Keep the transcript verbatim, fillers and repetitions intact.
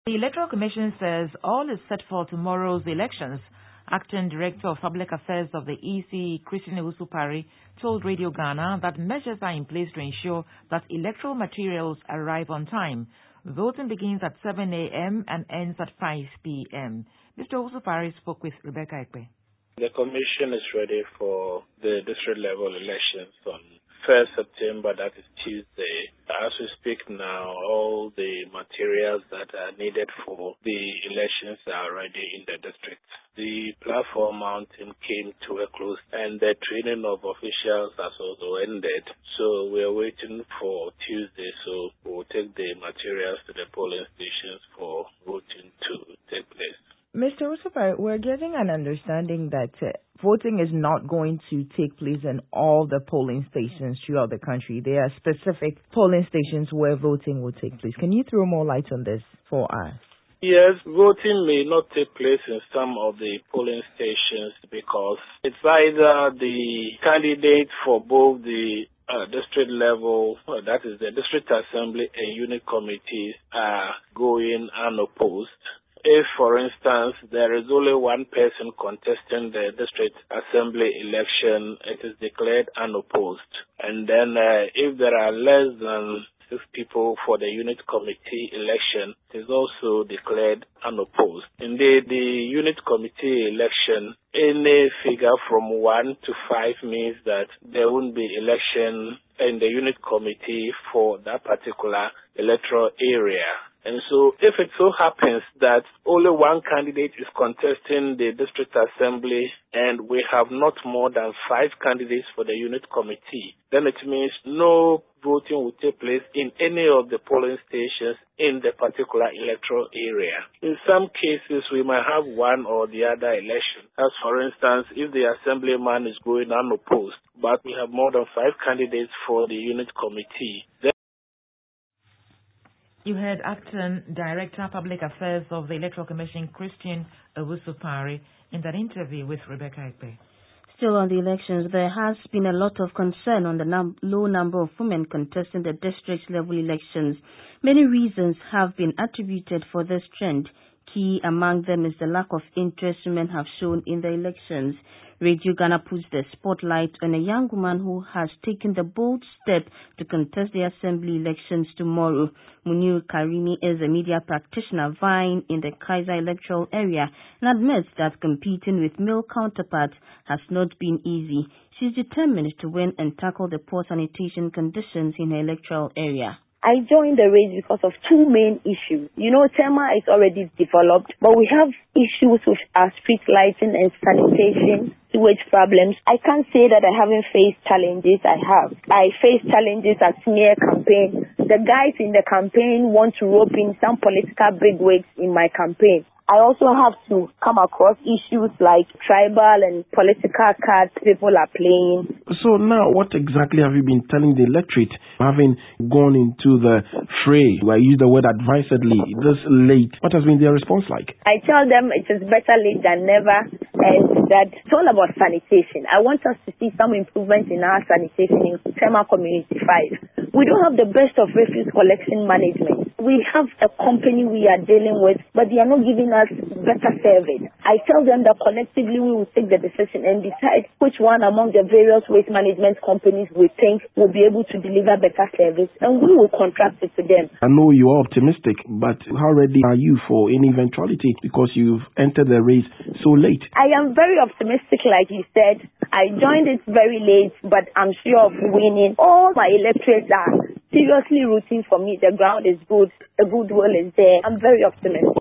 The Electoral Commission says all is set for tomorrow's elections. Acting Director of Public Affairs of the E C, Christian Owusu-Parry, told Radio Ghana that measures are in place to ensure that electoral materials arrive on time. Voting begins at seven a.m. and ends at five p.m. Mister Owusu-Parry spoke with Rebecca Ekpe. The Commission is ready for the district level elections on first September, that is Tuesday. As we speak now, all the materials that are needed for the elections are ready in the district. The platform mounting came to a close and the training of officials has also ended. So we are waiting for Tuesday, so we'll take the materials to the polling stations for voting to take place. Mister Owusu-Parry, we're getting an understanding that uh, voting is not going to take place in all the polling stations throughout the country. There are specific polling stations where voting will take place. Can you throw more light on this for us? Yes, voting may not take place in some of the polling stations because it's either the candidate for both the uh, district level, uh, that is the district assembly and unit committees, are going unopposed. If, for instance, there is only one person contesting the district assembly election, it is declared unopposed. And then uh, if there are less than six people for the unit committee election, it is also declared unopposed. Indeed, the unit committee election, any figure from one to five means that there won't be election in the unit committee for that particular electoral area. And so if it so happens that only one candidate is contesting the district assembly and we have not more than five candidates for the unit committee, then it means no voting will take place in any of the polling stations in the particular electoral area. In some cases, we might have one or the other election. As for instance, if the assemblyman is going unopposed, but we have more than five candidates for the unit committee, then You heard Acting Director Public Affairs of the Electoral Commission, Christian Owusu-Parry, in that interview with Rebecca Ekpe. Still on the elections, there has been a lot of concern on the num- low number of women contesting the district-level elections. Many reasons have been attributed for this trend. Key among them is the lack of interest women have shown in the elections. Radio Ghana puts the spotlight on a young woman who has taken the bold step to contest the assembly elections tomorrow. Munir Karimi is a media practitioner vying in the Kaiser electoral area and admits that competing with male counterparts has not been easy. She's determined to win and tackle the poor sanitation conditions in her electoral area. I joined the race because of two main issues. You know, Tema is already developed, but we have issues with our street lighting and sanitation, sewage problems. I can't say that I haven't faced challenges. I have. I faced challenges at smear campaign. The guys in the campaign want to rope in some political bigwigs in my campaign. I also have to come across issues like tribal and political cards people are playing. So now, what exactly have you been telling the electorate, having gone into the fray? I use the word advisedly this late. What has been their response like? I tell them it is better late than never, and that it's all about sanitation. I want us to see some improvement in our sanitation in Tema Community five. We don't have the best of refuse collection management. We have a company we are dealing with, but they are not giving us better service. I tell them that collectively we will take the decision and decide which one among the various waste management companies we think will be able to deliver better service, and we will contract it to them. I know you are optimistic, but how ready are you for any eventuality because you've entered the race so late? I am very optimistic, like you said. I joined it very late, but I'm sure of winning. All my electorates are seriously rooting for me. The ground is good. The goodwill is there. I'm very optimistic.